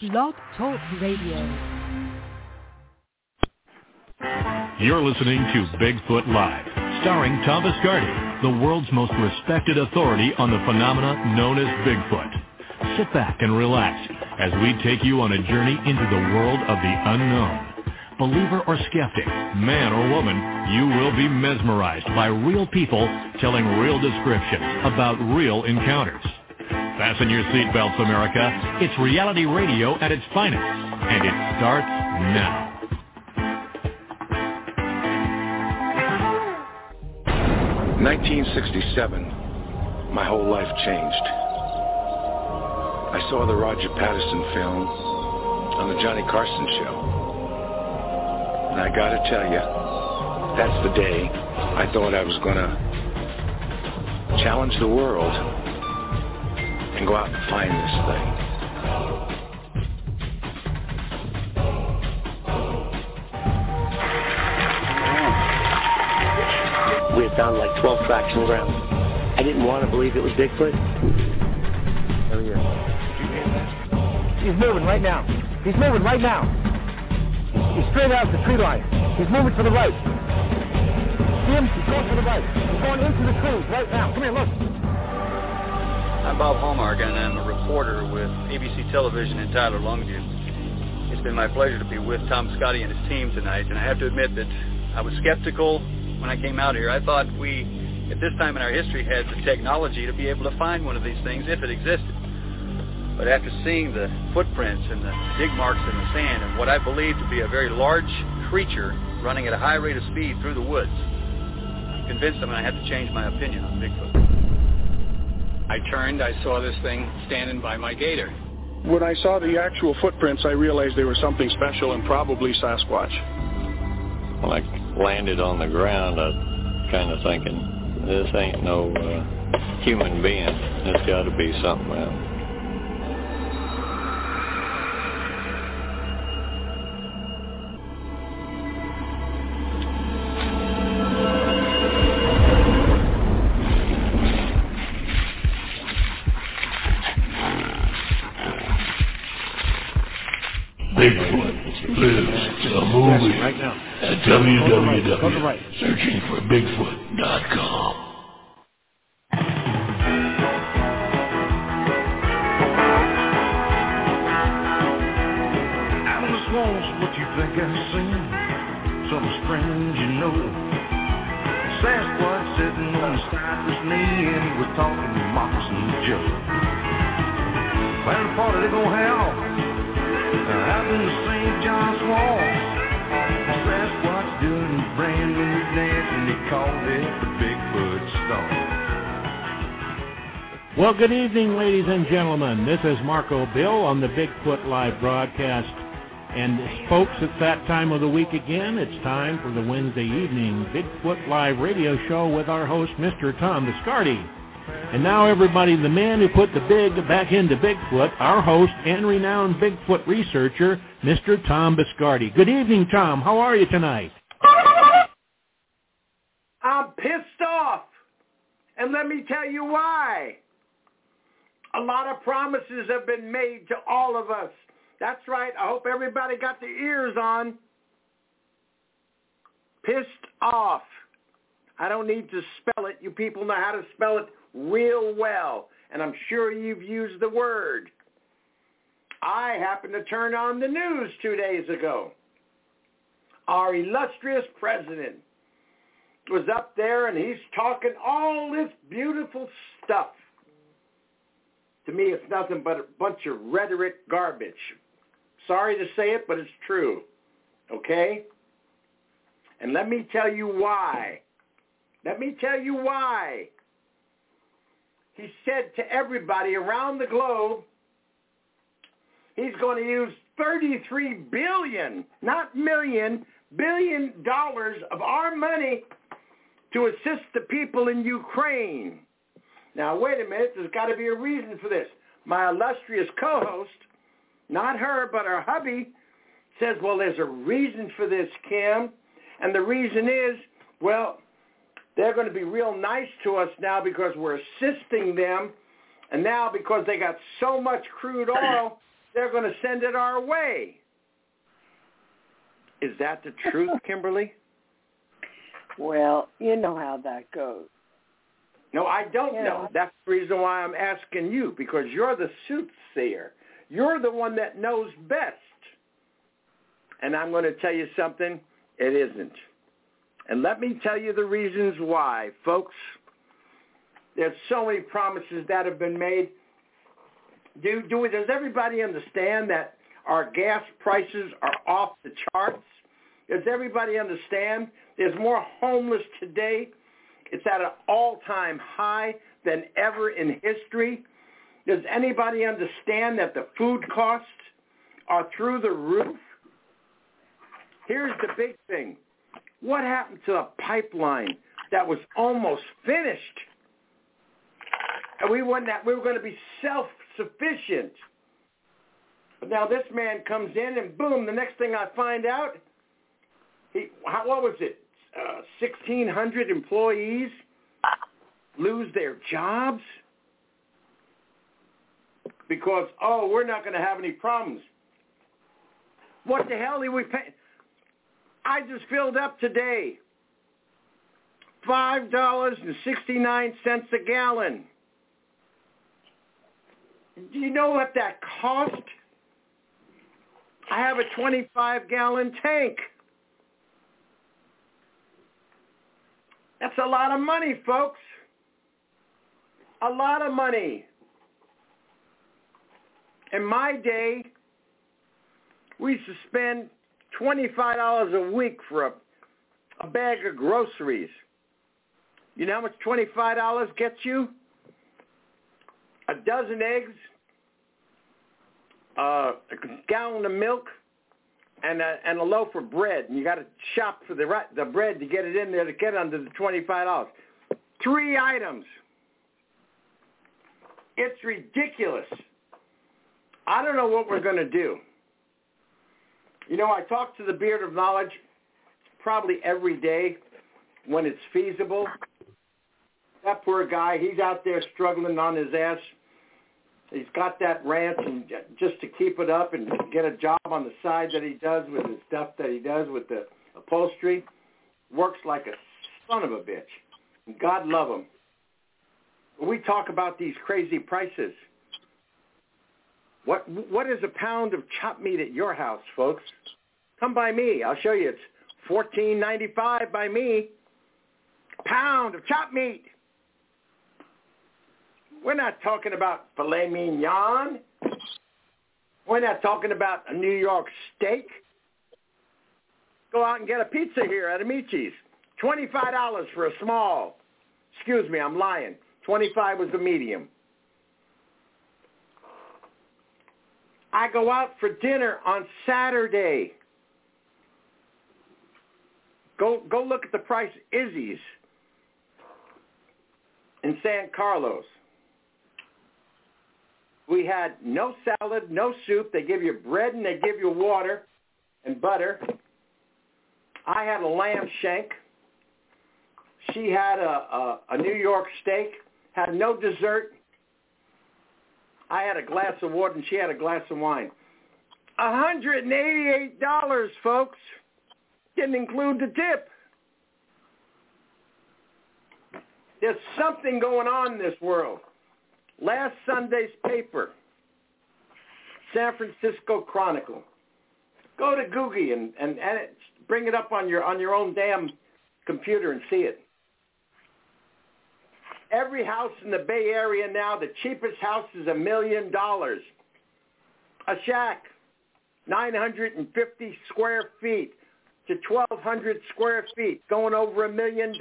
Blog Talk Radio. You're listening to Bigfoot Live, starring Tom Biscardi, the world's most respected authority on the phenomena known as Bigfoot. Sit back and relax as we take you on a journey into the world of the unknown. Believer or skeptic, man or woman, you will be mesmerized by real people telling real descriptions about real encounters. Fasten your seatbelts, America. It's reality radio at its finest, and it starts now. 1967, my whole life changed. I saw the Roger Patterson film on the Johnny Carson show. And I gotta tell you, that's the day I thought I was gonna challenge the world and go out and find this thing. We had found like 12 tracks in the ground. I didn't want to believe it was Bigfoot. Oh yeah. He's moving right now. He's moving right now. He's straight out the tree line. He's moving to the right. See him? He's going to the right. He's going into the trees right now. Come here, look. I'm Bob Hallmark, and I'm a reporter with ABC Television in Tyler, Longview. It's been my pleasure to be with Tom Biscardi and his team tonight, and I have to admit that I was skeptical when I came out here. I thought we, at this time in our history, had the technology to be able to find one of these things if it existed. But after seeing the footprints and the dig marks in the sand and what I believe to be a very large creature running at a high rate of speed through the woods, I'm convinced I'm going to have to change my opinion on Bigfoot. I turned, I saw this thing standing by my gator. When I saw the actual footprints, I realized they were something special and probably Sasquatch. When I landed on the ground, I was kind of thinking, this ain't no human being. It's got to be something else. Bigfoot lives a movie right now. At www.searchingforbigfoot.com. Out in the swamps, what you think I've seen? Something strange, you know. Sasquatch sitting on the cypress knee, and he was talking to Moccasin Joe. Well, the party they gonna have out in the St. John swamp. Sasquatch doing a brand new dance, and they called it the Bigfoot Stomp. Well, good evening, ladies and gentlemen. This is Marco Bill on the Bigfoot Live broadcast. And folks, it's that time of the week again. It's time for the Wednesday evening Bigfoot Live radio show with our host, Mr. Tom Biscardi. And now, everybody, the man who put the big back into Bigfoot, our host and renowned Bigfoot researcher, Mr. Tom Biscardi. Good evening, Tom. How are you tonight? I'm pissed off. And let me tell you why. A lot of promises have been made to all of us. That's right. I hope everybody got their ears on. Pissed off. I don't need to spell it. You people know how to spell it real well, and I'm sure you've used the word. I happened to turn on the news 2 days ago. Our illustrious president was up there, and he's talking all this beautiful stuff. To me, it's nothing but a bunch of rhetoric garbage. Sorry to say it, but it's true. Okay? And let me tell you why. Let me tell you why. He said to everybody around the globe, he's going to use $33 billion, not million, $1 billion of our money to assist the people in Ukraine. Now, wait a minute. There's got to be a reason for this. My illustrious co-host, not her, but her hubby, says, well, there's a reason for this, Kim. And the reason is, well, they're going to be real nice to us now because we're assisting them. And now because they got so much crude oil, they're going to send it our way. Is that the truth, Kimberly? Well, you know how that goes. No, I don't know. That's the reason why I'm asking you, because you're the soothsayer. You're the one that knows best. And I'm going to tell you something, it isn't. And let me tell you the reasons why, folks. There's so many promises that have been made. Does everybody understand that our gas prices are off the charts? Does everybody understand there's more homeless today? It's at an all-time high than ever in history. Does anybody understand that the food costs are through the roof? Here's the big thing. What happened to the pipeline that was almost finished? And we were going to be self-sufficient. But now this man comes in and boom, the next thing I find out, what was it? 1,600 employees lose their jobs because, we're not going to have any problems. What the hell are we paying? I just filled up today. $5.69 a gallon. Do you know what that cost? I have a 25-gallon tank. That's a lot of money, folks. A lot of money. In my day, we used to spend $25 a week for a bag of groceries. You know how much $25 gets you? A dozen eggs, a gallon of milk, and a loaf of bread. And you got to shop for the bread to get it in there to get under the $25. 3 items. It's ridiculous. I don't know what we're going to do. You know, I talk to the Beard of Knowledge probably every day when it's feasible. That poor guy, he's out there struggling on his ass. He's got that ranch, and just to keep it up and get a job on the side that he does with the stuff that he does with the upholstery, works like a son of a bitch. And God love him. We talk about these crazy prices. What is a pound of chopped meat at your house, folks? Come by me. I'll show you. It's $14.95 by me. A pound of chopped meat. We're not talking about filet mignon. We're not talking about a New York steak. Go out and get a pizza here at Amici's. $25 for a small. Excuse me, I'm lying. $25 was the medium. I go out for dinner on Saturday. Go look at the price of Izzy's in San Carlos. We had no salad, no soup. They give you bread and they give you water and butter. I had a lamb shank. She had a New York steak, had no dessert. I had a glass of water and she had a glass of wine. $188, folks. Didn't include the tip. There's something going on in this world. Last Sunday's paper, San Francisco Chronicle. Go to Google and bring it up on your own damn computer and see it. Every house in the Bay Area now, the cheapest house is $1 million. A shack, 950 square feet to 1,200 square feet, going over $1 million.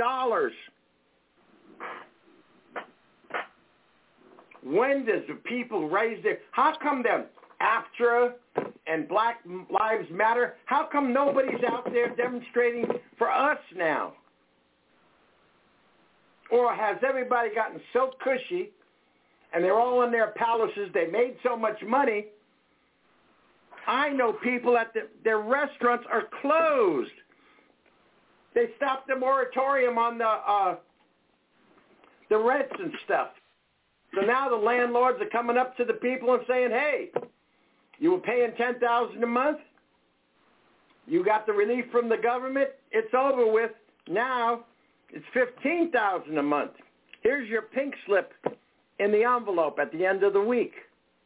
When does the people raise their... How come them AFTRA and Black Lives Matter, how come nobody's out there demonstrating for us now? Or has everybody gotten so cushy and they're all in their palaces, they made so much money? I know people at their restaurants are closed. They stopped the moratorium on the rents and stuff. So now the landlords are coming up to the people and saying, hey, You were paying $10,000 a month. You got the relief from the government. It's over with. Now it's $15,000 a month. Here's your pink slip in the envelope at the end of the week.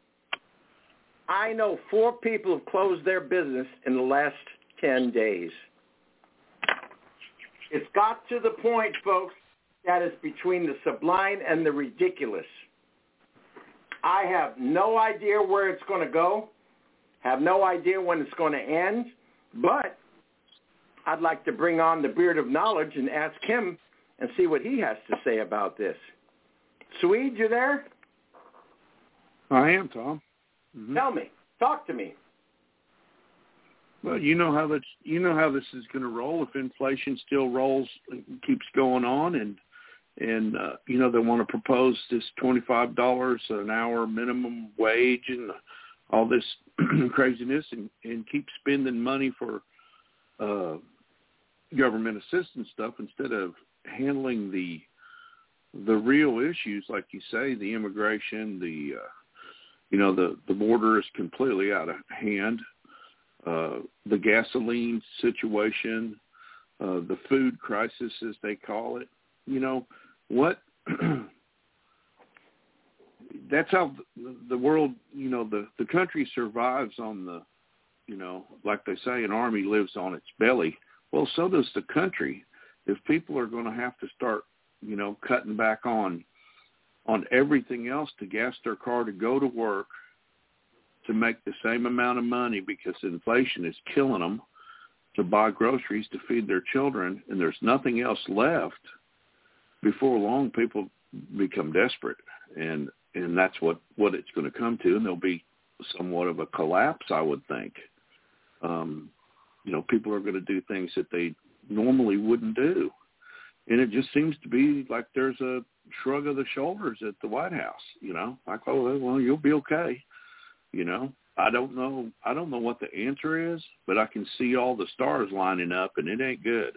I know 4 people have closed their business in the last 10 days. It's got to the point, folks, that it's between the sublime and the ridiculous. I have no idea where it's going to go, have no idea when it's going to end, but I'd like to bring on the Beard of Knowledge and ask him and see what he has to say about this. Swede, you there? I am, Tom. Mm-hmm. Tell me. Talk to me. Well, you know how this is going to roll if inflation still rolls, keeps going on, and they want to propose this $25 an hour minimum wage and all this craziness, and keep spending money for government assistance stuff instead of handling the real issues, like you say, the immigration, the border is completely out of hand. The gasoline situation, the food crisis, as they call it. That's how the world, the country survives on the, like they say, an army lives on its belly. Well, so does the country. If people are going to have to start, cutting back on everything else to gas their car to go to work, to make the same amount of money because inflation is killing them, to buy groceries to feed their children, and there's nothing else left, before long people become desperate. And that's what it's going to come to, and there'll be somewhat of a collapse, I would think. People are going to do things that they normally wouldn't do. And it just seems to be like there's a shrug of the shoulders at the White House, like, oh, well, you'll be okay. I don't know what the answer is, but I can see all the stars lining up, and it ain't good.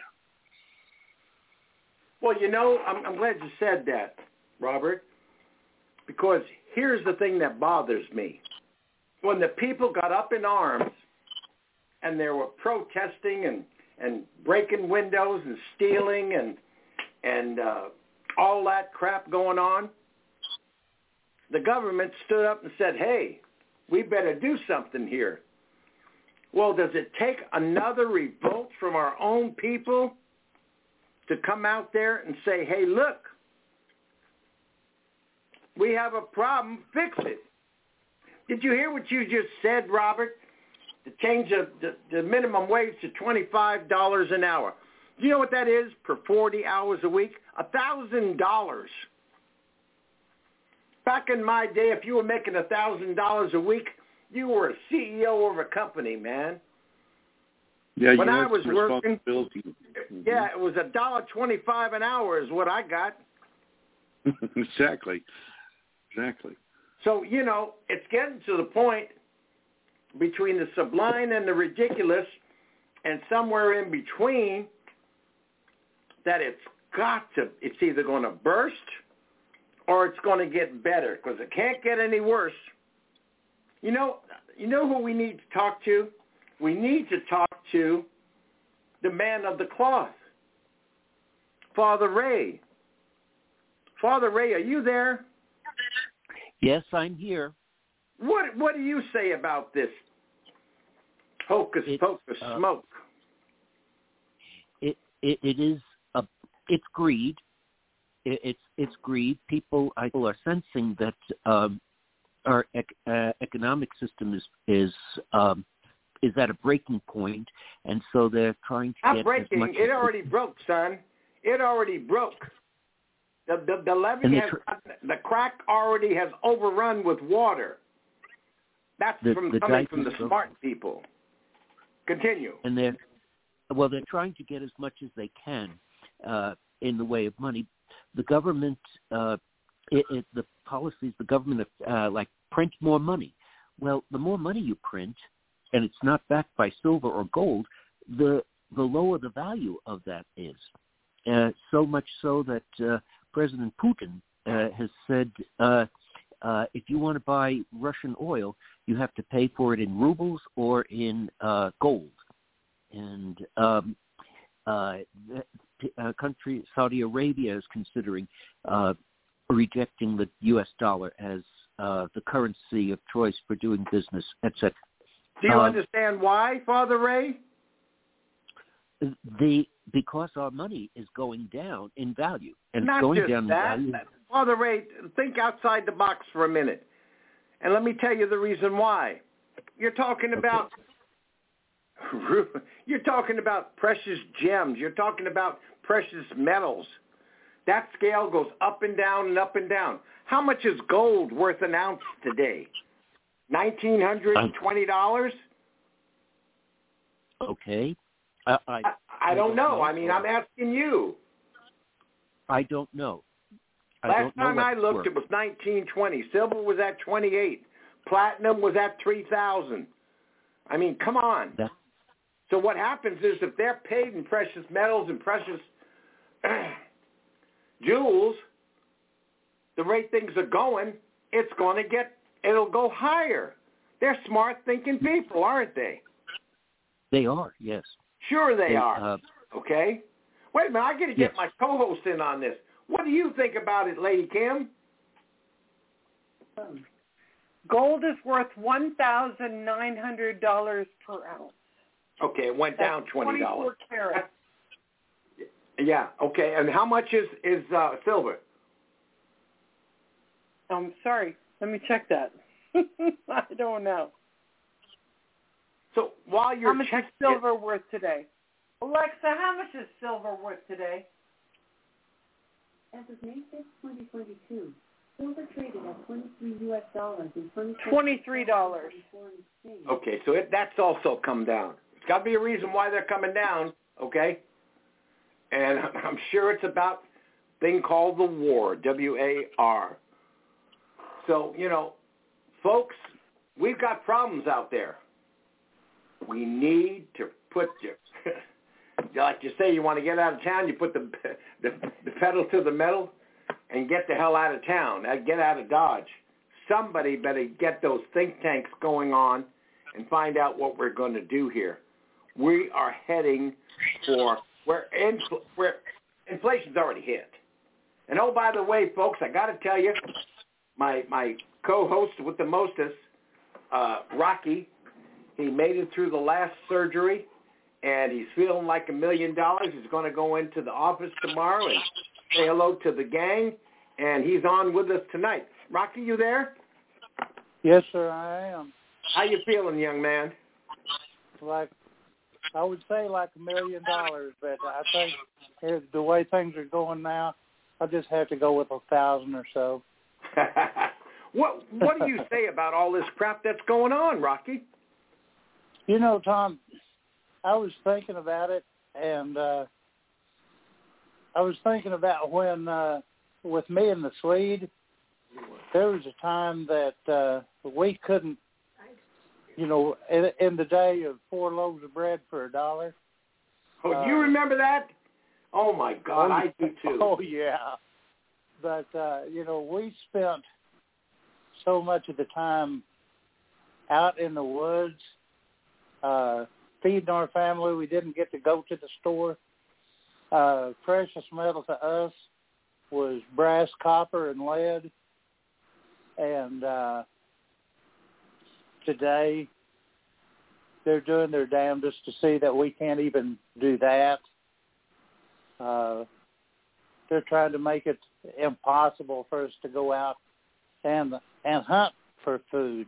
Well, I'm glad you said that, Robert, because here's the thing that bothers me. When the people got up in arms and they were protesting and breaking windows and stealing and all that crap going on, the government stood up and said, hey, we better do something here. Well, does it take another revolt from our own people to come out there and say, hey, look, we have a problem, fix it? Did you hear what you just said, Robert? To change the minimum wage to $25 an hour. Do you know what that is per 40 hours a week? $1,000. Back in my day, if you were making $1,000 a week, you were a CEO of a company, man. Yeah, when I was working, mm-hmm. Yeah, it was $1.25 an hour is what I got. Exactly. So, it's getting to the point between the sublime and the ridiculous, and somewhere in between, that it's either going to burst or it's going to get better, because it can't get any worse. You know who we need to talk to? We need to talk to the man of the cloth, Father Ray. Father Ray, are you there? Yes, I'm here. What do you say about this hocus pocus smoke? It is it's greed. It's greed. People are sensing that our economic system is at a breaking point, and so they're trying to get breaking. as much. It already broke, son. It already broke. The levee has the crack already has overrun with water. That's coming from the smart people. Continue. And they're trying to get as much as they can in the way of money. The government, the policies, the government print more money. Well, the more money you print, and it's not backed by silver or gold, the lower the value of that is. So much so that President Putin has said, if you want to buy Russian oil, you have to pay for it in rubles or in gold. And country Saudi Arabia is considering rejecting the U.S. dollar as the currency of choice for doing business, etc. Do you understand why, Father Ray? Because our money is going down in value, and Not it's going just down that. in value. Father Ray, think outside the box for a minute, and let me tell you the reason why. You're talking about precious gems. You're talking about precious metals. That scale goes up and down and up and down. How much is gold worth an ounce today? $1,920? Okay. I don't know. I mean, I'm asking you. I don't know. Last time I looked, it was $1,920. Silver was at $28. Platinum was at $3,000. I mean, come on. So what happens is if they're paid in precious metals and precious jewels, the rate things are going, it'll go higher. They're smart thinking people, aren't they? They are, yes. Sure they are. Okay? Wait a minute, I got to get my co-host in on this. What do you think about it, Lady Kim? Gold is worth $1,900 per ounce. Okay, it went down $20. 24 carats. Yeah, okay. And how much is silver? I'm sorry. Let me check that. I don't know. So while you're how much is silver worth today? Alexa, how much is silver worth today? As of May 6, 2022, silver traded at $23 and $23. Okay, so that's also come down. It's got to be a reason why they're coming down, okay? And I'm sure it's about a thing called the war, W-A-R. So, folks, we've got problems out there. We need to put like you say, you want to get out of town, you put the pedal to the metal and get the hell out of town, get out of Dodge. Somebody better get those think tanks going on and find out what we're going to do here. We are heading for where inflation's already hit. And oh, by the way, folks, I got to tell you, my co-host with the mostest, Rocky, he made it through the last surgery, and he's feeling like $1 million. He's going to go into the office tomorrow and say hello to the gang, and he's on with us tonight. Rocky, you there? Yes, sir, I am. How you feeling, young man? I would say like $1 million, but I think the way things are going now, I'll just have to go with 1,000 or so. What do you say about all this crap that's going on, Rocky? Tom, I was thinking about it, and I was thinking about when, with me and the Swede, there was a time that we couldn't, in the day of 4 loaves of bread for $1. Oh, you remember that? Oh, my God, I do too. Oh, yeah. But, we spent so much of the time out in the woods, feeding our family. We didn't get to go to the store. Precious metal to us was brass, copper, and lead. And today, they're doing their damnedest to see that we can't even do that. They're trying to make it impossible for us to go out and hunt for food.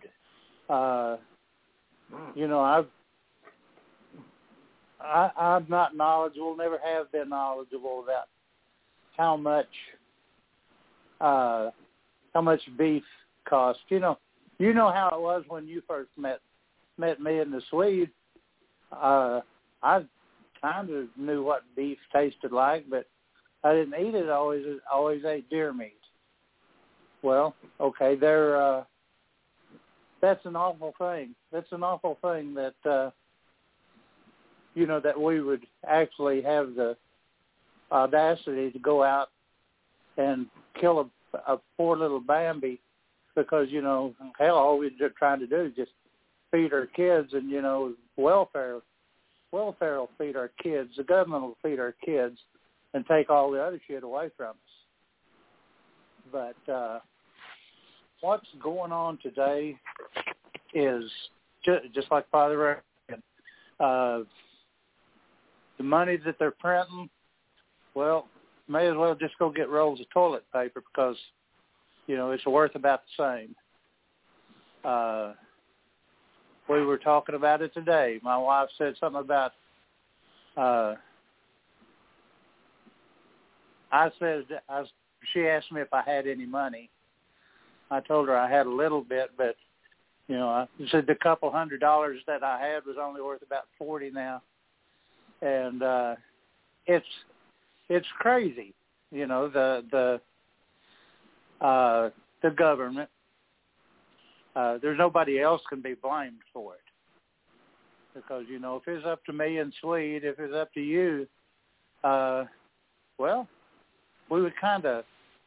I'm not knowledgeable, never have been knowledgeable about how much beef costs. You know how it was when you first met me and the Swede. I kind of knew what beef tasted like, but I didn't eat it. I always ate deer meat. Well, okay, that's an awful thing. That's an awful thing that that we would actually have the audacity to go out and kill a poor little Bambi because, hell, all we're just trying to do is just feed our kids, and, welfare will feed our kids. The government will feed our kids and take all the other shit away from us. But what's going on today is just like Father Ray said, the money that they're printing, well, may as well just go get rolls of toilet paper because, it's worth about the same. We were talking about it today. My wife said something about, she asked me if I had any money. I told her I had a little bit, but, I said the couple $100 that I had was only worth about $40 now. And it's crazy, the government. There's nobody else can be blamed for it. Because, if it's up to me and Swede, if it's up to you, well, we would kind of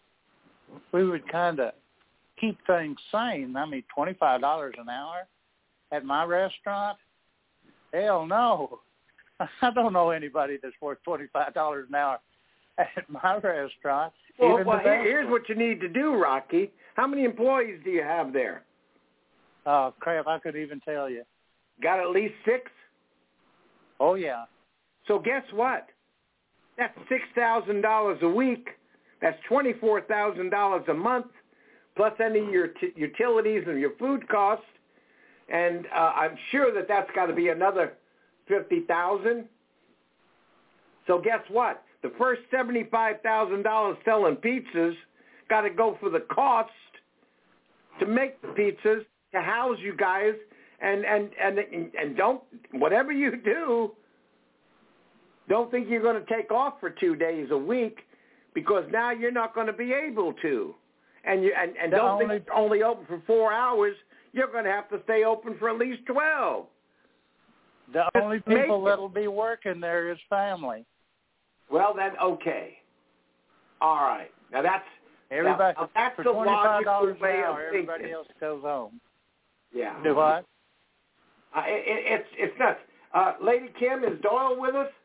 keep things sane. I mean, $25 an hour at my restaurant? Hell no. I don't know anybody that's worth $25 an hour at my restaurant. Well, here's what you need to do, Rocky. How many employees do you have there? Oh, crap, I couldn't even tell you. Got at least 6? Oh, yeah. So guess what? That's $6,000 a week. That's $24,000 a month, plus any of your utilities and your food costs. And I'm sure that's got to be another $50,000. So guess what? The first $75,000 selling pizzas got to go for the cost to make the pizzas, to house you guys, and don't, whatever you do, don't think you're going to take off for 2 days a week, because now you're not going to be able to. And don't think you're only open for 4 hours. You're going to have to stay open for at least 12. The only people that'll be working there is family. Well, then, okay. All right. Now, that's for the logical $25 way an of hour, thinking. everybody else goes home. Yeah. Do what? It's nuts. Lady Kim, is Doyle with us?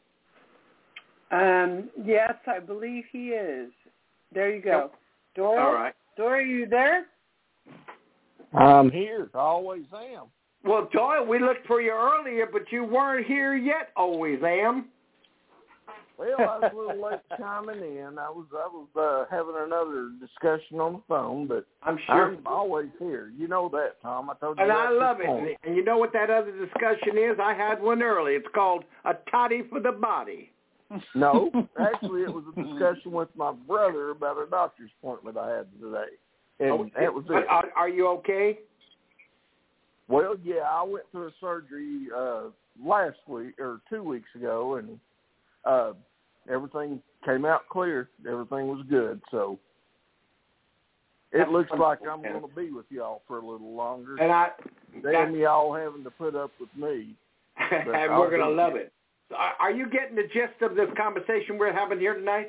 Yes, I believe he is. There you go. Doyle? All right. Doyle, are you there? I'm here. I always am. Well, Doyle, we looked for you earlier, but you weren't here yet. Always am. Well, I was a little late chiming in. I was having another discussion on the phone, but I'm always here. You know that, Tom. I told you. And that I love before. it. And you know what that other discussion is? I had one early. It's called a toddy for the body. No, actually, it was a discussion with my brother about a doctor's appointment I had today, and that was it. Are you okay? Well, yeah, I went through a surgery last week or 2 weeks ago, and everything came out clear. Everything was good, so it looks like I'm going to be with y'all for a little longer. And damn y'all having to put up with me. And we're going to love it. So are you getting the gist of this conversation we're having here tonight?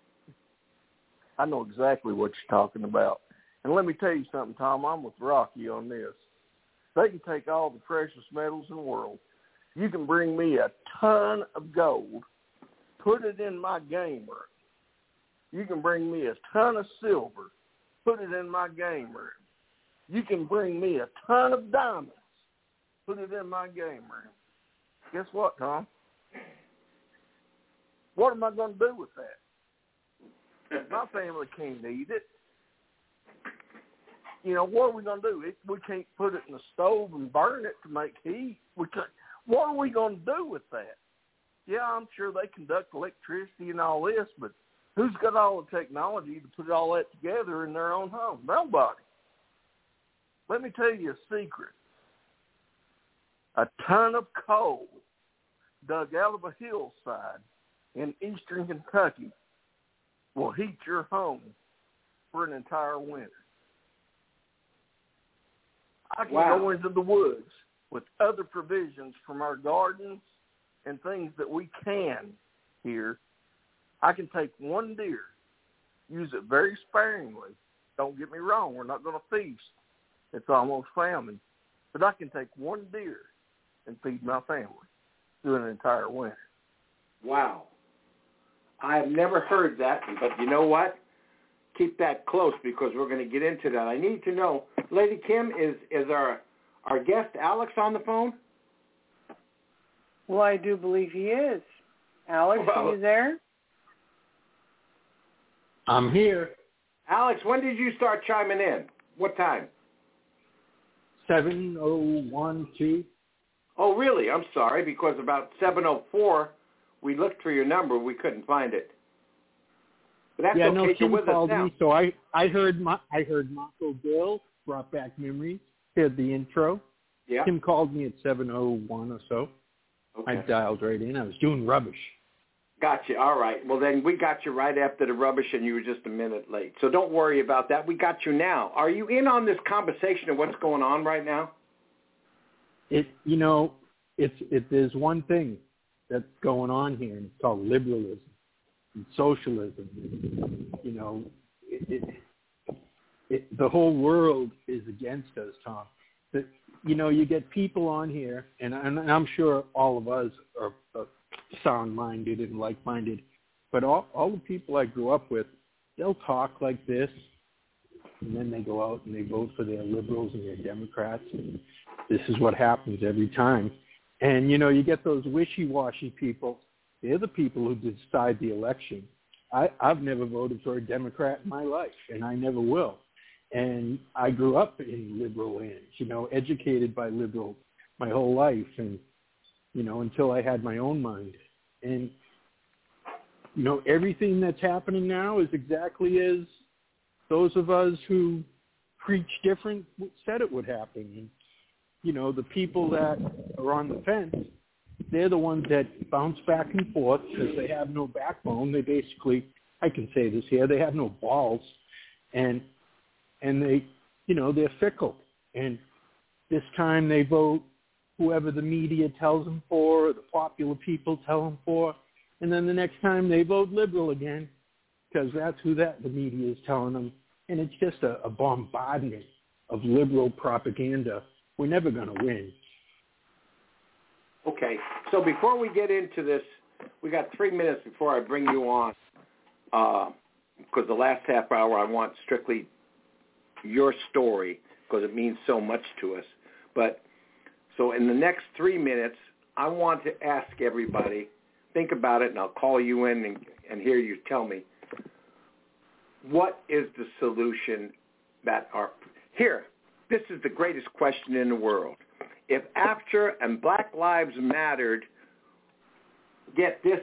I know exactly what you're talking about. And let me tell you something, Tom. I'm with Rocky on this. They can take all the precious metals in the world. You can bring me a ton of gold, put it in my game room. You can bring me a ton of silver, put it in my game room. You can bring me a ton of diamonds, put it in my game room. Guess what, Tom? What am I going to do with that? My family can't eat it. What are we going to do? We can't put it in the stove and burn it to make heat. What are we going to do with that? Yeah, I'm sure they conduct electricity and all this, but who's got all the technology to put all that together in their own home? Nobody. Let me tell you a secret. A ton of coal dug out of a hillside in eastern Kentucky will heat your home for an entire winter. I can go into the woods with other provisions from our gardens and things that we can here. I can take one deer, use it very sparingly, Don't get me wrong. We're not going to feast. It's almost famine. But I can take one deer and feed my family through an entire winter. Wow. I've never heard that, but you know what? Keep that close because we're going to get into that. I need to know, Lady Kim, is our guest Alex on the phone? Well, I do believe he is. Alex, are you there? I'm here. Alex, when did you start chiming in? What time? 7:01. Oh, really? I'm sorry, because about 7:04, we looked for your number. We couldn't find it. But that's okay. No, Kim called me, so I heard Marco Bill, brought back memories, heard the intro. Yeah. Kim called me at 7:01 or so. Okay. I dialed right in. I was doing rubbish. Gotcha. All right. Well, then we got you right after the rubbish, and you were just a minute late. So don't worry about that. We got you now. Are you in on this conversation of what's going on right now? There's one thing that's going on here, and it's called liberalism and socialism. The whole world is against us, Tom. You get people on here, and I'm sure all of us are sound-minded and like-minded, but all the people I grew up with, they'll talk like this, and then they go out and they vote for their liberals and their Democrats, and this is what happens every time. And, you get those wishy-washy people. They're the people who decide the election. I've never voted for a Democrat in my life, and I never will. And I grew up in liberal lands, educated by liberals my whole life, and, until I had my own mind. And, everything that's happening now is exactly as those of us who preach different said it would happen. And, the people that are on the fence, they're the ones that bounce back and forth because they have no backbone. They basically, I can say this here, they have no balls. And they, they're fickle. And this time they vote whoever the media tells them for, or the popular people tell them for. And then the next time they vote liberal again because that's who the media is telling them. And it's just a bombardment of liberal propaganda. We're never going to win. Okay. So before we get into this, we got 3 minutes before I bring you on because the last half hour I want strictly your story because it means so much to us. But so in the next 3 minutes, I want to ask everybody, think about it, and I'll call you in and hear you tell me, what is the solution that are here? This is the greatest question in the world. If AFTRA and Black Lives Mattered get this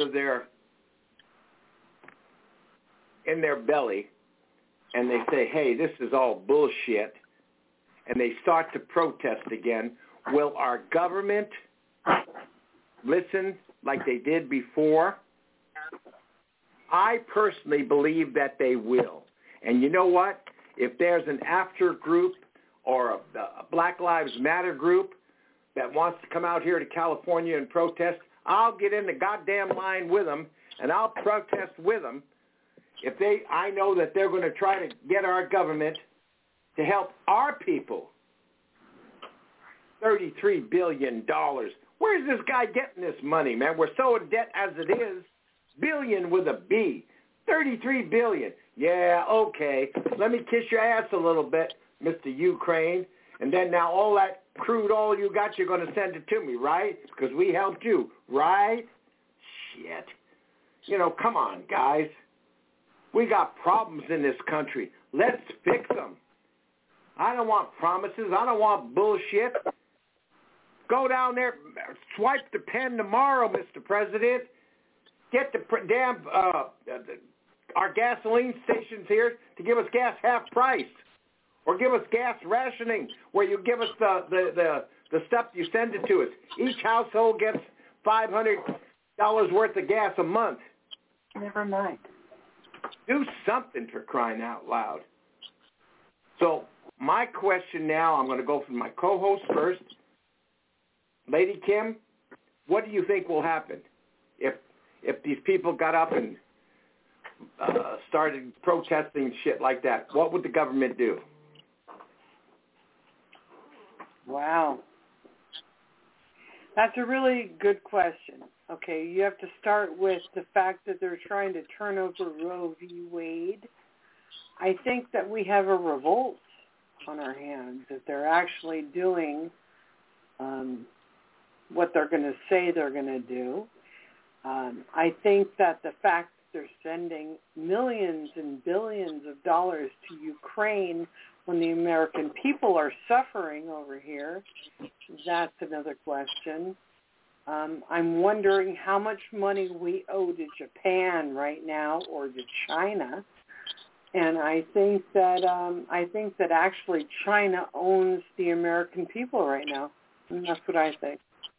in their belly, and they say, hey, this is all bullshit, and they start to protest again, will our government listen like they did before? I personally believe that they will. And you know what? If there's an AFTRA group or a Black Lives Matter group that wants to come out here to California and protest, I'll get in the goddamn line with them, and I'll protest with them. I know that they're going to try to get our government to help our people. $33 billion. Where's this guy getting this money, man? We're so in debt as it is. Billion with a B. $33 billion. Yeah, okay. Let me kiss your ass a little bit, Mr. Ukraine. And then now all that crude oil you got, you're going to send it to me, right? Because we helped you, right? Shit. Come on, guys. We got problems in this country. Let's fix them. I don't want promises. I don't want bullshit. Go down there, swipe the pen tomorrow, Mr. President. Get the damn our gasoline stations here to give us gas half price, or give us gas rationing, where you give us the stuff you send it to us. Each household gets $500 worth of gas a month. Never mind. Do something, for crying out loud. So my question now, I'm going to go for my co-host first. Lady Kim, what do you think will happen if these people got up and started protesting shit like that, what would the government do? Wow. That's a really good question. Okay, you have to start with the fact that they're trying to turn over Roe v. Wade. I think that we have a revolt on our hands if they're actually doing what they're going to say they're going to do. I think that the fact that they're sending millions and billions of dollars to Ukraine when the American people are suffering over here, that's another question. I'm wondering how much money we owe to Japan right now or to China. And I think that actually China owns the American people right now. And that's what I think.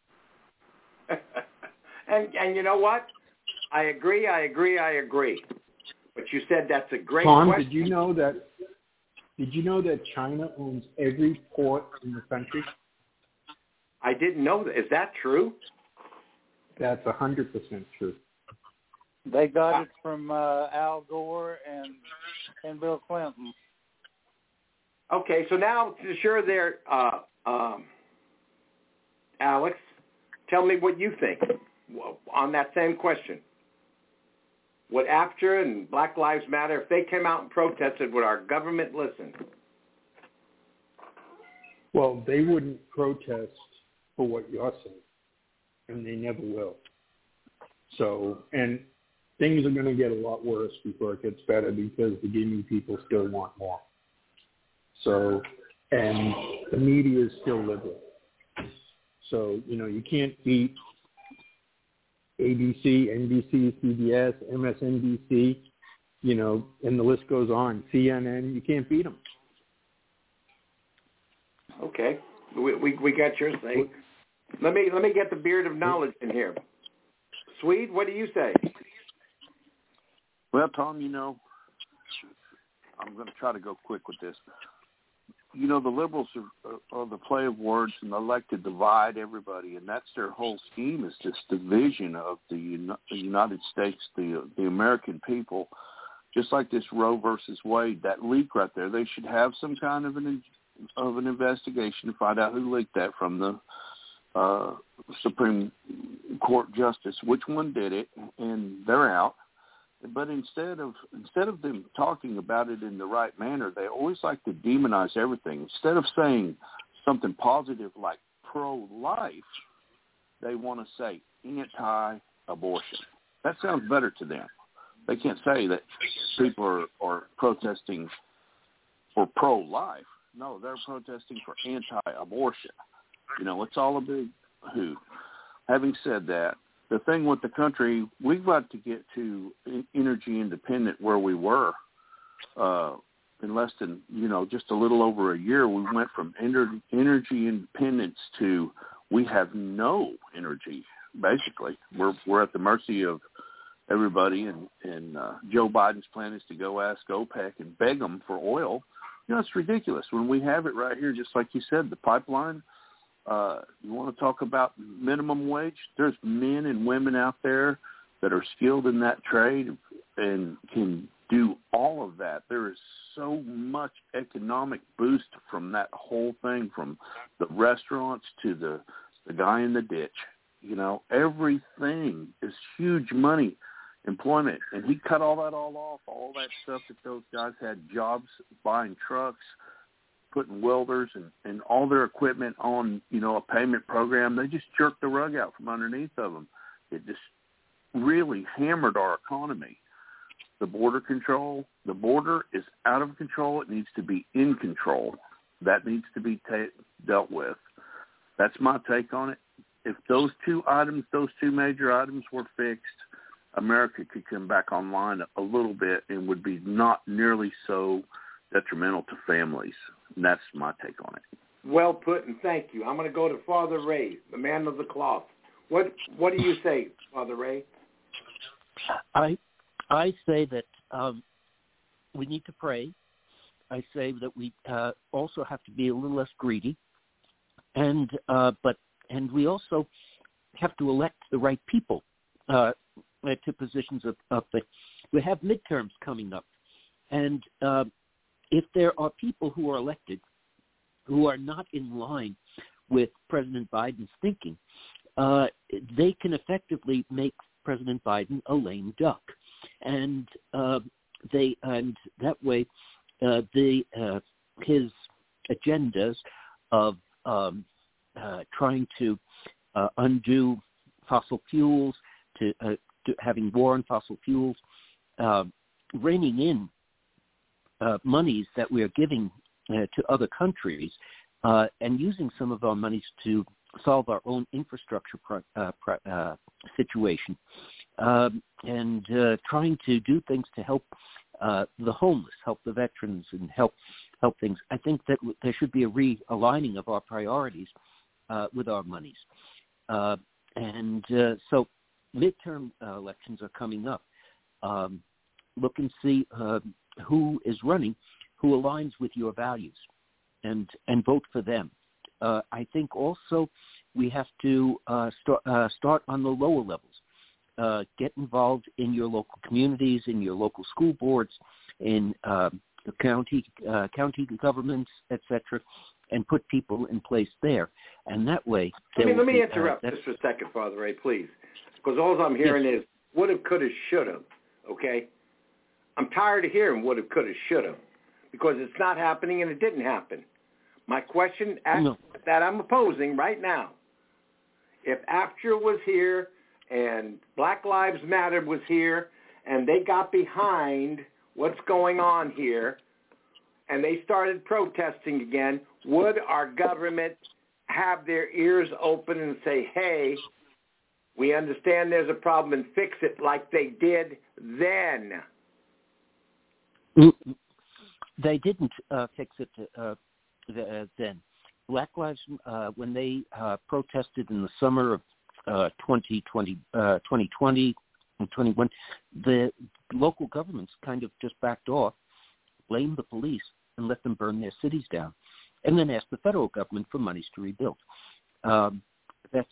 and you know what? I agree. But you said that's a great Tom, question. Did you know that China owns every port in the country? I didn't know that. Is that true? That's 100% true. They got it from Al Gore and Bill Clinton. Okay, so now sure there, Alex, tell me what you think on that same question. Would AFTRA and Black Lives Matter, if they came out and protested, would our government listen? Well, they wouldn't protest for what you're saying, and they never will. So, and things are going to get a lot worse before it gets better because the Guinea people still want more. So, and the media is still liberal. So, you can't beat ABC, NBC, CBS, MSNBC, and the list goes on. CNN, you can't beat them. Okay, we got your say. Let me get the beard of knowledge in here. Swede, what do you say? Well, Tom, I'm going to try to go quick with this. The liberals are the play of words, and they like to divide everybody, and that's their whole scheme, is this division of the United States, the American people. Just like this Roe versus Wade, that leak right there, they should have some kind of an investigation to find out who leaked that from the Supreme Court justice, which one did it, and they're out. But instead of them talking about it in the right manner, they always like to demonize everything. Instead of saying something positive like pro-life, they want to say anti-abortion. That sounds better to them. They can't say that people are protesting for pro-life. No, they're protesting for anti-abortion. It's all a big hoot. Having said that, the thing with the country, we've got to get to energy independent where we were in less than, just a little over a year. We went from energy independence to we have no energy, basically. We're at the mercy of everybody, and Joe Biden's plan is to go ask OPEC and beg them for oil. It's ridiculous when we have it right here, just like you said, the pipeline. You want to talk about minimum wage? There's men and women out there that are skilled in that trade and can do all of that. There is so much economic boost from that whole thing, from the restaurants to the guy in the ditch. Everything is huge money, employment. And he cut all that off, all that stuff that those guys had jobs, buying trucks, putting welders and all their equipment on, a payment program. They just jerked the rug out from underneath of them. It just really hammered our economy. The border control, the border is out of control. It needs to be in control. That needs to be dealt with. That's my take on it. If those two major items were fixed, America could come back online a little bit and would be not nearly so detrimental to families. And that's my take on it. Well put, and thank you. I'm going to go to Father Ray, the man of the cloth. What do you say, Father Ray? I say that we need to pray. I say that we also have to be a little less greedy, and we also have to elect the right people. to positions of we have midterms coming up, and if there are people who are elected who are not in line with President Biden's thinking, they can effectively make President Biden a lame duck, and that way his agendas of trying to undo fossil fuels, to having war on fossil fuels, reining in monies that we are giving to other countries, and using some of our monies to solve our own infrastructure situation, and trying to do things to help the homeless, help the veterans, and help things. I think that there should be a realigning of our priorities with our monies. So midterm elections are coming up. Look and see who is running, who aligns with your values, and vote for them. I think also we have to start on the lower levels. Get involved in your local communities, in your local school boards, in the county governments, etc., and put people in place there. And that way... Let me interrupt just for a second, Father Ray, please. Because all I'm hearing is woulda, coulda, shoulda, okay? I'm tired of hearing woulda, coulda, shoulda, because it's not happening and it didn't happen. My question that I'm opposing right now, if AFTRA was here and Black Lives Matter was here and they got behind what's going on here and they started protesting again, would our government have their ears open and say, hey, we understand there's a problem and fix it like they did then? They didn't fix it then. Black Lives, when they protested in the summer of 2020 and 21, the local governments kind of just backed off, blamed the police, and let them burn their cities down, and then asked the federal government for monies to rebuild. That's...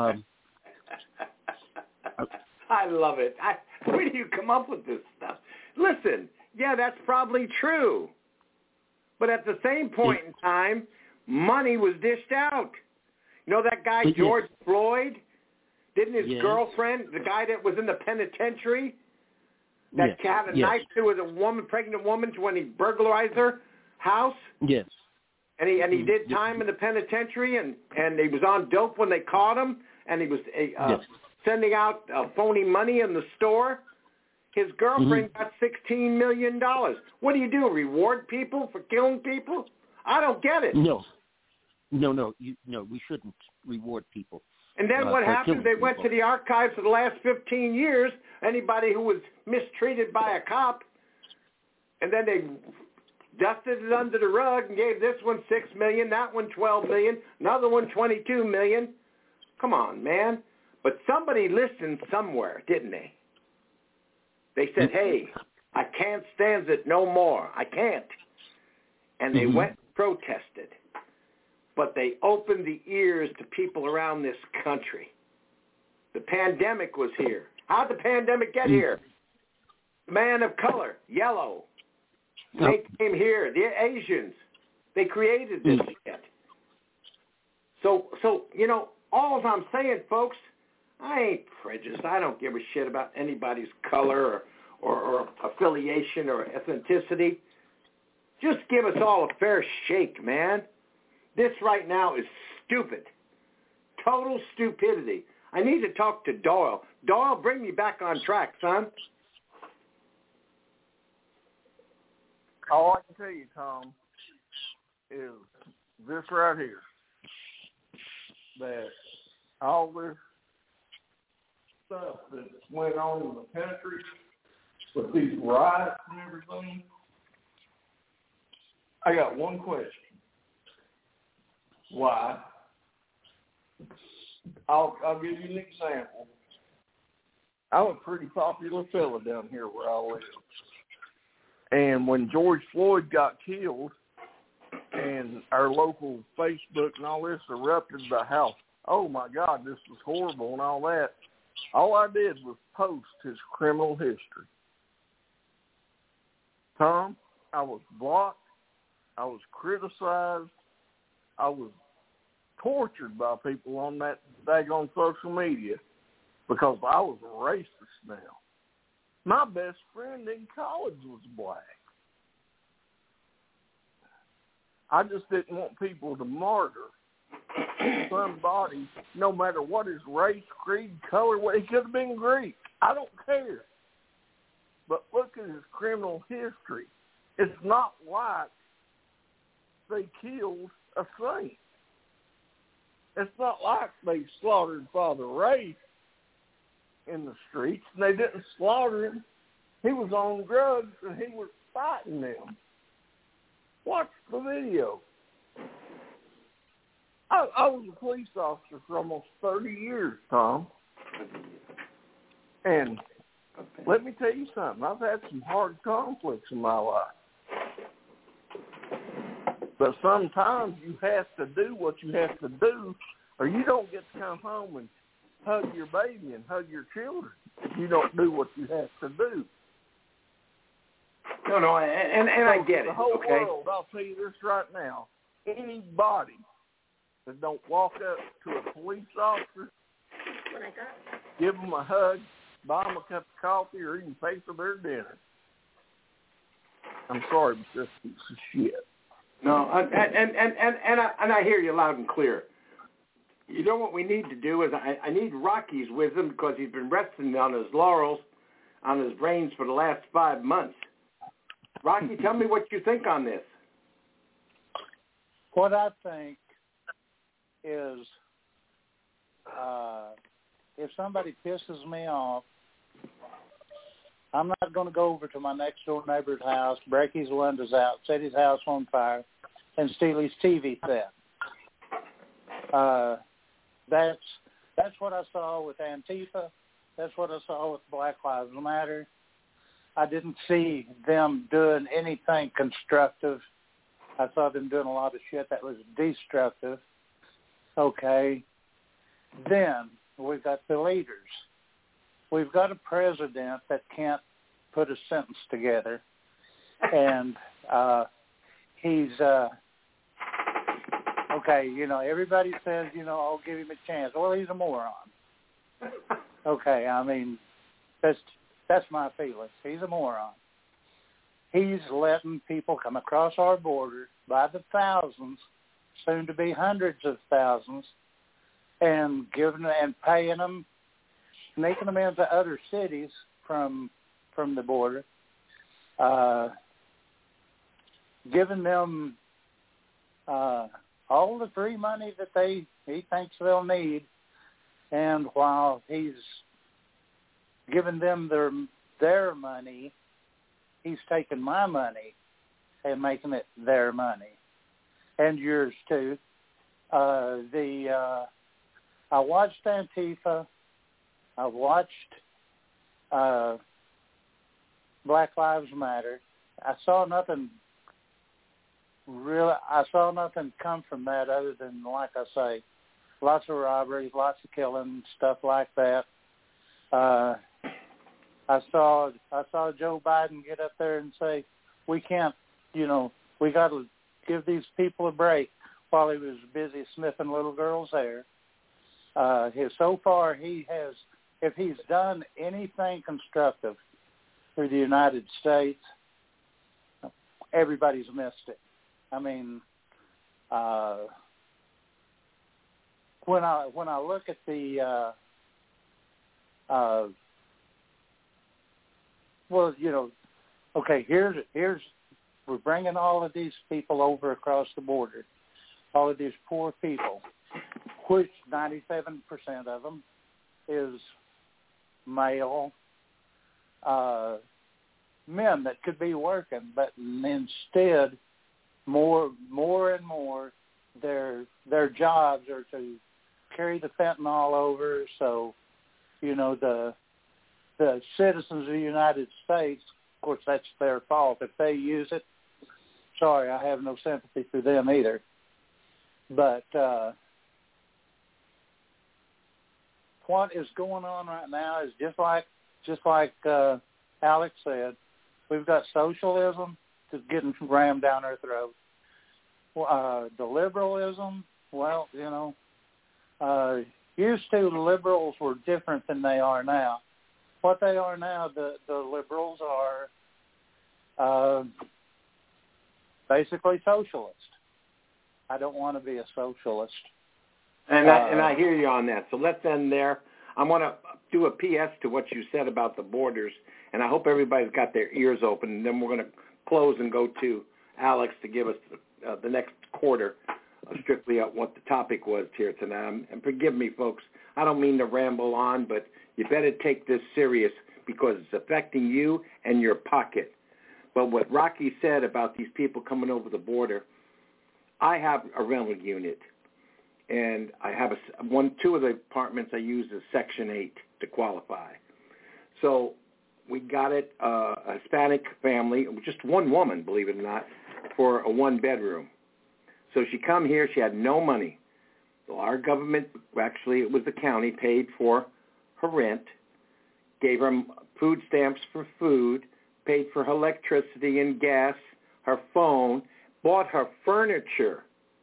I love it. Where do you come up with this stuff? Listen, yeah, that's probably true. But at the same point in time, money was dished out. You know that guy, George Floyd? Didn't his girlfriend, the guy that was in the penitentiary, that had a knife to a pregnant woman when he burglarized her house? Yes. And he did time in the penitentiary, and he was on dope when they caught him, and he was sending out phony money in the store. His girlfriend got $16 million. What do you do, reward people for killing people? I don't get it. No, we shouldn't reward people. And then what happened? They went to the archives for the last 15 years, anybody who was mistreated by a cop, and then they dusted it under the rug and gave this one $6 million, that one $12 million, another one $22 million. Come on, man. But somebody listened somewhere, didn't they? They said, hey, I can't stand it no more. I can't. And they went and protested. But they opened the ears to people around this country. The pandemic was here. How'd the pandemic get here? Man of color, yellow. They came here. The Asians. They created this shit. So you know, all I'm saying, folks, I ain't prejudiced. I don't give a shit about anybody's color or affiliation or ethnicity. Just give us all a fair shake, man. This right now is stupid. Total stupidity. I need to talk to Doyle. Doyle, bring me back on track, son. All I can tell you, Tom, is this right here. That all this stuff that went on in the country with these riots and everything, I got one question. Why? I'll give you an example. I'm a pretty popular fella down here where I live. And when George Floyd got killed and our local Facebook and all this erupted about how, oh my God, this was horrible and all that, All I did was post his criminal history. Tom, I was blocked. I was criticized. I was tortured by people on that daggone social media because I was a racist now. My best friend in college was black. I just didn't want people to martyr somebody, no matter what his race, creed, color. He could have been Greek. I don't care. But look at his criminal history. It's not like they killed a saint. It's not like they slaughtered Father Ray in the streets, and they didn't slaughter him. He was on drugs, and he was fighting them. Watch the video. I was a police officer for almost 30 years, Tom. And let me tell you something. I've had some hard conflicts in my life. But sometimes you have to do what you have to do, or you don't get to come home and hug your baby and hug your children if you don't do what you have to do. No, and I get it. The whole okay? world, I'll tell you this right now, anybody that don't walk up to a police officer, give them a hug, buy them a cup of coffee, or even pay for their dinner, I'm sorry, but this piece of shit. No, and I hear you loud and clear. You know what we need to do is I need Rocky's wisdom because he's been resting on his laurels, on his brains for the last 5 months. Rocky, tell me what you think on this. What I think is if somebody pisses me off, I'm not going to go over to my next door neighbor's house, break his windows out, set his house on fire, and steal his TV set. That's what I saw with Antifa. That's what I saw with Black Lives Matter. I didn't see them doing anything constructive. I saw them doing a lot of shit that was destructive. Okay. Then we've got the leaders. We've got a president that can't put a sentence together. And he's, okay, everybody says, I'll give him a chance. Well, he's a moron. Okay, I mean, that's my feeling. He's a moron. He's letting people come across our border by the thousands, soon to be hundreds of thousands, and giving and paying them, sneaking them into other cities from the border, giving them all the free money that he thinks they'll need, and while he's giving them their money, he's taking my money and making it their money, and yours too. I watched Antifa. I watched Black Lives Matter. I saw nothing come from that other than, like I say, lots of robberies, lots of killing, stuff like that. I saw Joe Biden get up there and say, we can't, we got to give these people a break, while he was busy sniffing little girls' hair. So far, if he's done anything constructive for the United States, everybody's missed it. I mean, when I look at the here's we're bringing all of these people over across the border, all of these poor people, which 97% of them is male men that could be working, but instead, more and more, their jobs are to carry the fentanyl over. So, the citizens of the United States, of course, that's their fault. If they use it, sorry, I have no sympathy for them either. But what is going on right now is just like Alex said. We've got socialism just getting rammed down our throat. The liberalism, well, used to the liberals were different than they are now. What they are now, the liberals are basically socialist. I don't want to be a socialist. And I hear you on that. So let's end there. I want to do a PS to what you said about the borders, and I hope everybody's got their ears open. And then we're going to close and go to Alex to give us the next quarter strictly at what the topic was here tonight. And forgive me, folks. I don't mean to ramble on, but you better take this serious because it's affecting you and your pocket. But what Rocky said about these people coming over the border, I have a rental unit. And I have two of the apartments I use as Section 8 to qualify. So we got it, a Hispanic family, just one woman, believe it or not, for a one-bedroom. So she come here, she had no money. So our government, actually it was the county, paid for her rent, gave her food stamps for food, paid for her electricity and gas, her phone, bought her furniture,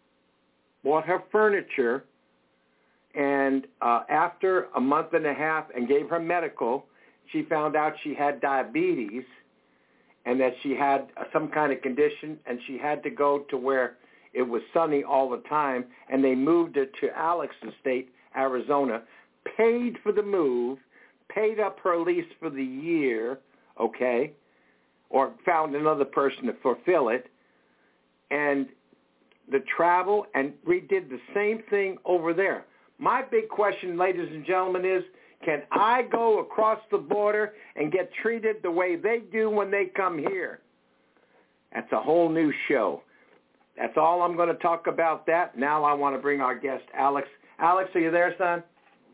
and after a month and a half and gave her medical, she found out she had diabetes and that she had some kind of condition, and she had to go to where it was sunny all the time, and they moved her to Alex's state, Arizona, paid for the move, paid up her lease for the year, okay, or found another person to fulfill it, and the travel, and we did the same thing over there. My big question, ladies and gentlemen, is can I go across the border and get treated the way they do when they come here? That's a whole new show. That's all I'm going to talk about that. Now I want to bring our guest, Alex. Alex, are you there, son?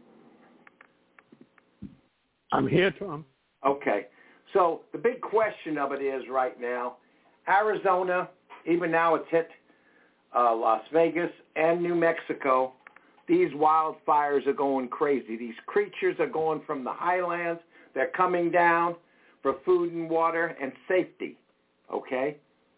I'm here, Tom. Okay. So the big question of it is right now, Arizona, even now it's hit Las Vegas and New Mexico. These wildfires are going crazy. These creatures are going from the highlands. They're coming down for food and water and safety, okay?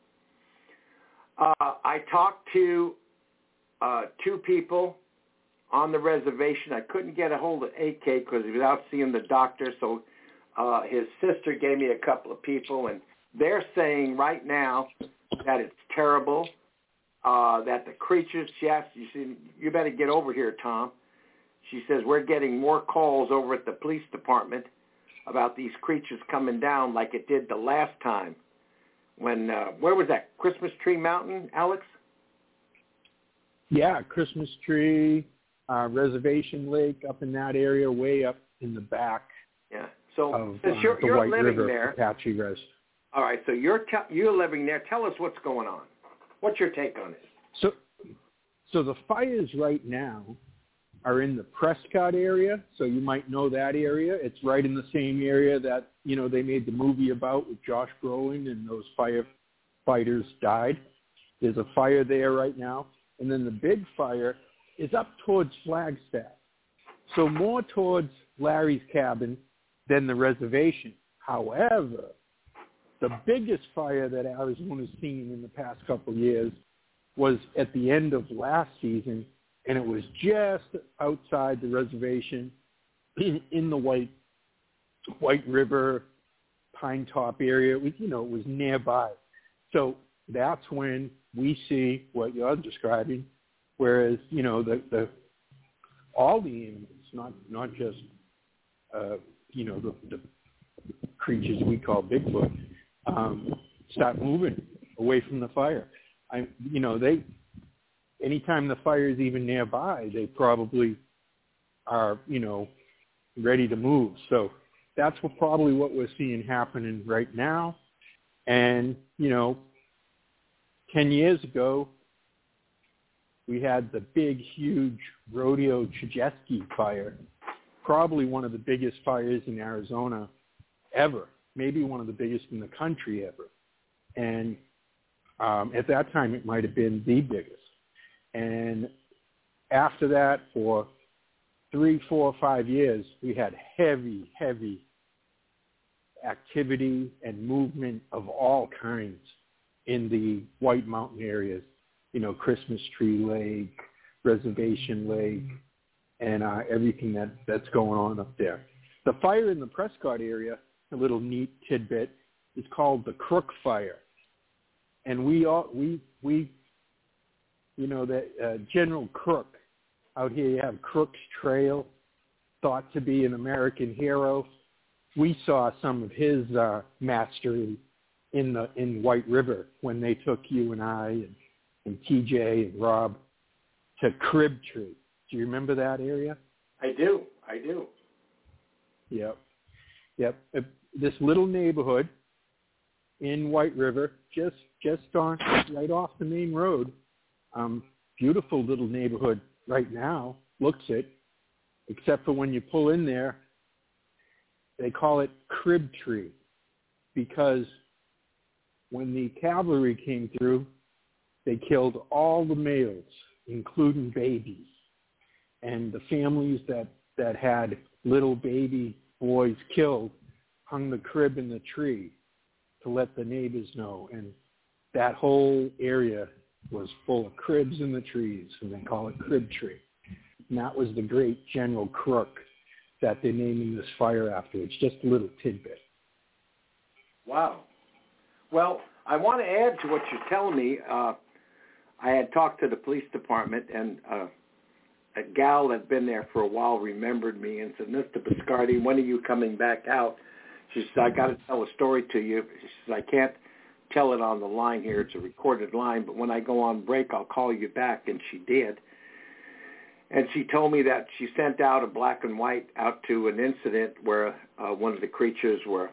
I talked to two people on the reservation. I couldn't get a hold of AK because he was out seeing the doctor, so his sister gave me a couple of people, and they're saying right now that it's terrible. That the creatures, she asked, you better get over here, Tom. She says, we're getting more calls over at the police department about these creatures coming down like it did the last time. When, where was that, Christmas Tree Mountain, Alex? Yeah, Christmas Tree, Reservation Lake, up in that area, way up in the back. Yeah, so of, since the you're White living River there. Apache Res. All right, so you're living there. Tell us what's going on. What's your take on it? So the fires right now are in the Prescott area, so you might know that area. It's right in the same area that, they made the movie about with Josh Brolin and those firefighters died. There's a fire there right now. And then the big fire is up towards Flagstaff, so more towards Larry's cabin than the reservation. However, the biggest fire that Arizona's seen in the past couple of years was at the end of last season, and it was just outside the reservation in the White River, Pine Top area. It was nearby. So that's when we see what you're describing, whereas, the all the animals, not just, the creatures we call Bigfoot, start moving away from the fire. Anytime the fire is even nearby, they probably are, ready to move. So that's probably what we're seeing happening right now. And, 10 years ago, we had the big, huge Rodeo Chejesky fire, probably one of the biggest fires in Arizona ever, maybe one of the biggest in the country ever. And at that time, it might have been the biggest. And after that, for 3, 4, 5 years, we had heavy activity and movement of all kinds in the White Mountain areas. Christmas Tree Lake, Reservation Lake, and everything that's going on up there. The fire in the Prescott area, a little neat tidbit, is called the Crook Fire. And General Crook, out here you have Crook's Trail, thought to be an American hero. We saw some of his mastery in White River when they took you and I and TJ and Rob to Cribtree. Do you remember that area? I do. Yep. This little neighborhood in White River, just on right off the main road. Beautiful little neighborhood right now, looks it, except for when you pull in there, they call it Cribtree, because when the cavalry came through, they killed all the males, including babies. And the families that had little baby boys killed hung the crib in the tree to let the neighbors know. And that whole area was full of cribs in the trees, and they call it Cribtree. And that was the great General Crook that they're naming this fire after. It's just a little tidbit. Wow. Well, I want to add to what you're telling me. I had talked to the police department, and a gal that had been there for a while remembered me and said, Mr. Biscardi, when are you coming back out? She said, I got to tell a story to you. She said, I can't tell it on the line here. It's a recorded line, but when I go on break, I'll call you back. And she did. And she told me that she sent out a black and white out to an incident where one of the creatures were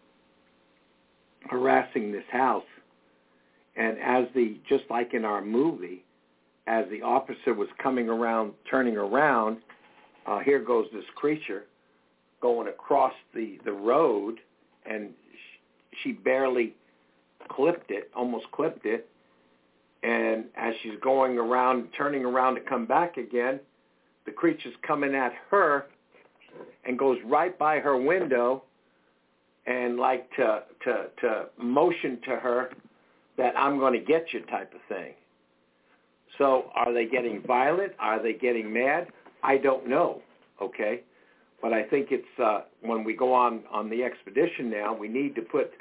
harassing this house. And just like in our movie, as the officer was turning around, here goes this creature going across the road, and she barely almost clipped it. And as she's going around, turning around to come back again, the creature's coming at her and goes right by her window and like to motion to her that I'm going to get you type of thing. So are they getting violent? Are they getting mad? I don't know, okay? But I think it's when we go on the expedition now, we need to put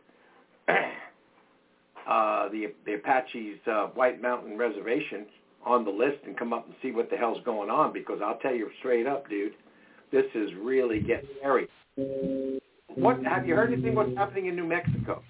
the Apaches' White Mountain Reservation on the list and come up and see what the hell's going on, because I'll tell you straight up, dude, this is really getting scary. Have you heard anything what's happening in New Mexico?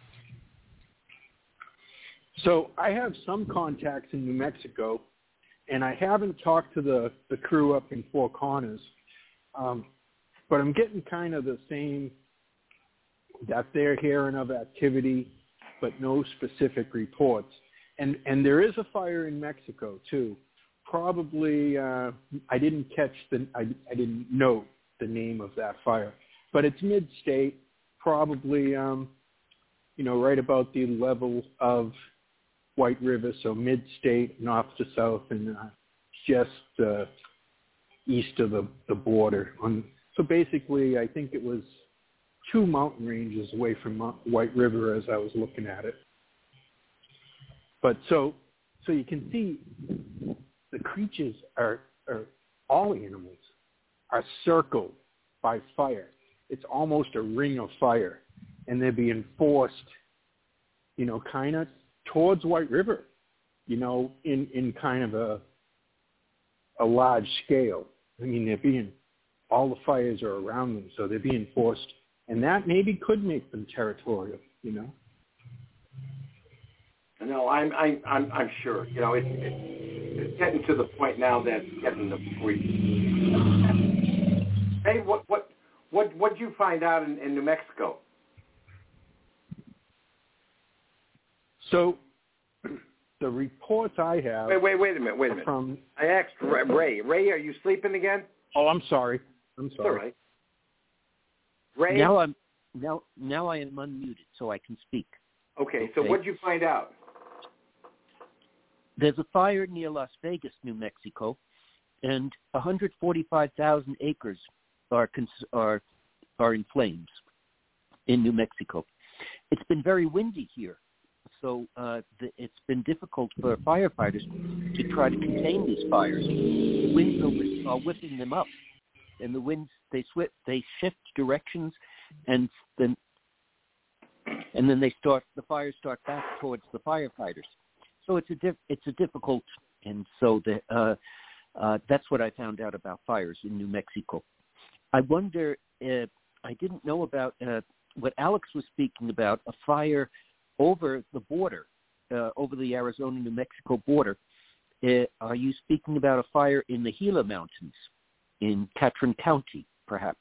So I have some contacts in New Mexico, and I haven't talked to the crew up in Four Corners, but I'm getting kind of the same, that they're hearing of activity, but no specific reports. And there is a fire in Mexico too. Probably I didn't note the name of that fire, but it's mid-state, probably right about the level of White River, so mid-state, north to south, and just east of the border. So basically, I think it was 2 mountain ranges away from White River as I was looking at it. But so you can see the creatures are all animals are circled by fire. It's almost a ring of fire, and they're being forced, kind of towards White River, in kind of a large scale. I mean, all the fires are around them, so they're being forced, and that maybe could make them territorial, No, I'm sure. It's getting to the point now that it's getting the point. Hey, what'd you find out in New Mexico? So, the reports I have. Wait a minute. I asked Ray. Ray, are you sleeping again? Oh, I'm sorry. It's all right. Ray. Now I am unmuted, so I can speak. Okay. So what'd you find out? There's a fire near Las Vegas, New Mexico, and 145,000 acres are in flames in New Mexico. It's been very windy here, so it's been difficult for firefighters to try to contain these fires. The winds are whipping them up, and the winds they shift directions, and then the fires start back towards the firefighters. So it's a difficult, and so that's what I found out about fires in New Mexico. I wonder, I didn't know about what Alex was speaking about, a fire over the border, over the Arizona-New Mexico border. Are you speaking about a fire in the Gila Mountains in Catron County, perhaps?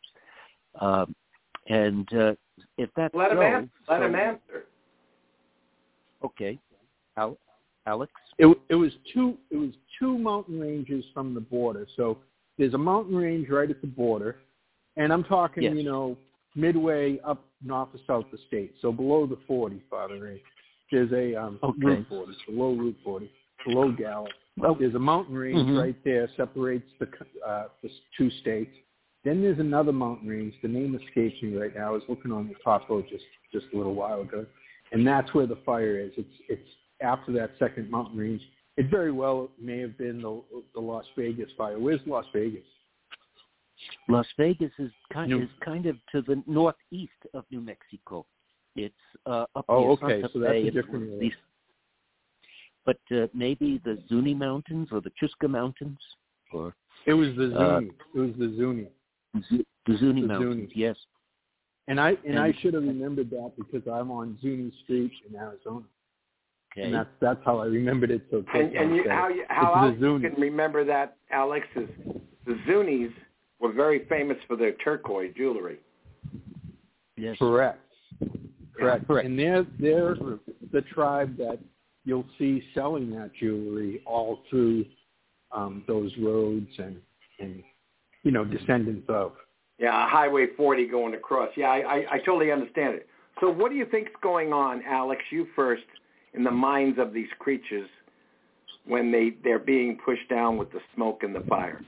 And if that's let him answer. Okay, Alex. It was two mountain ranges from the border. So there's a mountain range right at the border, and I'm talking, yes, midway up north or south of the state. So below the 40, Father Ray, there's a Route 40, below Route 40, below Gallup. There's a mountain range right there, separates the two states. Then there's another mountain range. The name escapes me right now. I was looking on the top road just a little while ago, and that's where the fire is. It's after that second mountain range. It very well may have been the Las Vegas fire. Where's Las Vegas? Las Vegas is kind of to the northeast of New Mexico. It's up near okay, Santa so that's Fe, a different area. But maybe the Zuni Mountains or the Chusca Mountains, or it was the Zuni. It was the Zuni. The Zuni Mountains, Zuni. yes. And I should have remembered that because I'm on Zuni Street in Arizona. Okay. And that's how I remembered it so quickly. And how else you can remember that, Alex, is the Zunis were very famous for their turquoise jewelry. Yes. Correct. Correct. And they're the tribe that you'll see selling that jewelry all through those roads and descendants of. Yeah, Highway 40 going across. Yeah, I totally understand it. So what do you think's going on, Alex, you first, in the minds of these creatures when they're being pushed down with the smoke and the fire?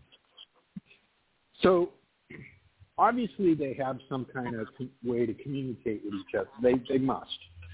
So obviously they have some kind of way to communicate with each other. They must,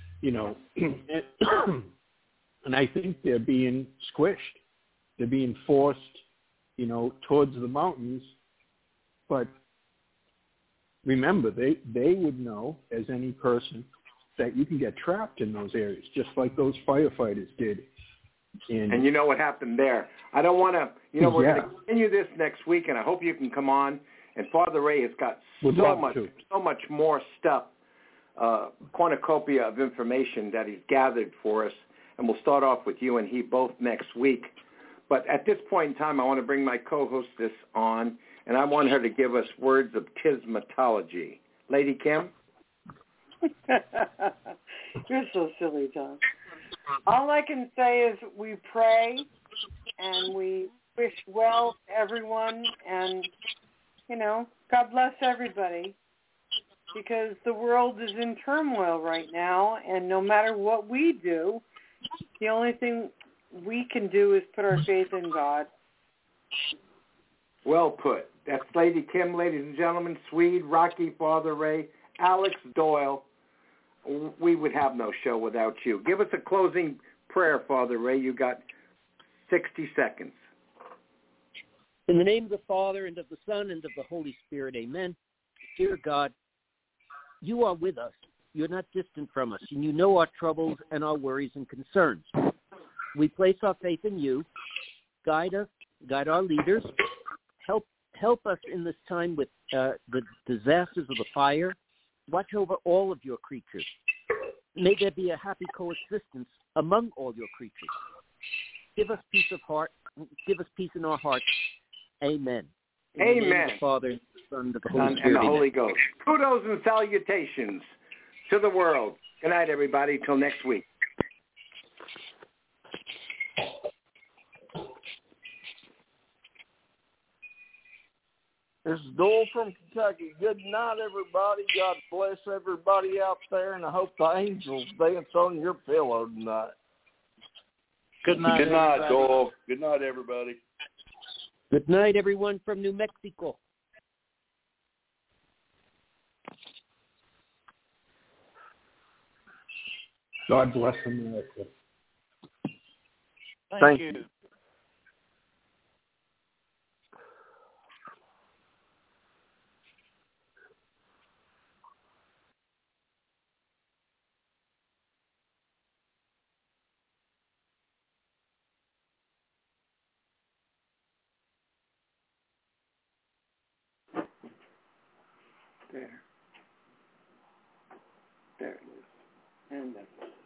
and I think they're being squished. They're being forced, towards the mountains. But remember, they would know, as any person, that you can get trapped in those areas, just like those firefighters did. And you know what happened there. I don't want to, we're going to continue this next week, and I hope you can come on. And Father Ray has got so much more stuff, cornucopia of information that he's gathered for us. And we'll start off with you and he both next week. But at this point in time, I want to bring my co-hostess on, and I want her to give us words of tismatology. Lady Kim? You're so silly, Tom. All I can say is we pray and we wish well to everyone, and, God bless everybody, because the world is in turmoil right now, and no matter what we do, the only thing we can do is put our faith in God. Well put. That's Lady Kim, ladies and gentlemen. Swede, Rocky, Father Ray, Alex Doyle. We would have no show without you. Give us a closing prayer, Father Ray. You got 60 seconds. In the name of the Father, and of the Son, and of the Holy Spirit, amen. Dear God, you are with us. You're not distant from us, and you know our troubles and our worries and concerns. We place our faith in you. Guide us, guide our leaders. Help us in this time with the disasters of the fire. Watch over all of your creatures. May there be a happy coexistence among all your creatures. Give us peace of heart. Give us peace in our hearts. Amen. In Amen. the name of the Father, and the Son, and the Holy Spirit. And the Holy Ghost. Kudos and salutations to the world. Good night, everybody. Till next week. This is Doyle from Kentucky. Good night, everybody. God bless everybody out there, and I hope the angels dance on your pillow tonight. Good night, Doyle. Good night, everybody. Good night, everyone from New Mexico. God bless America. Thank you. There it is. And that's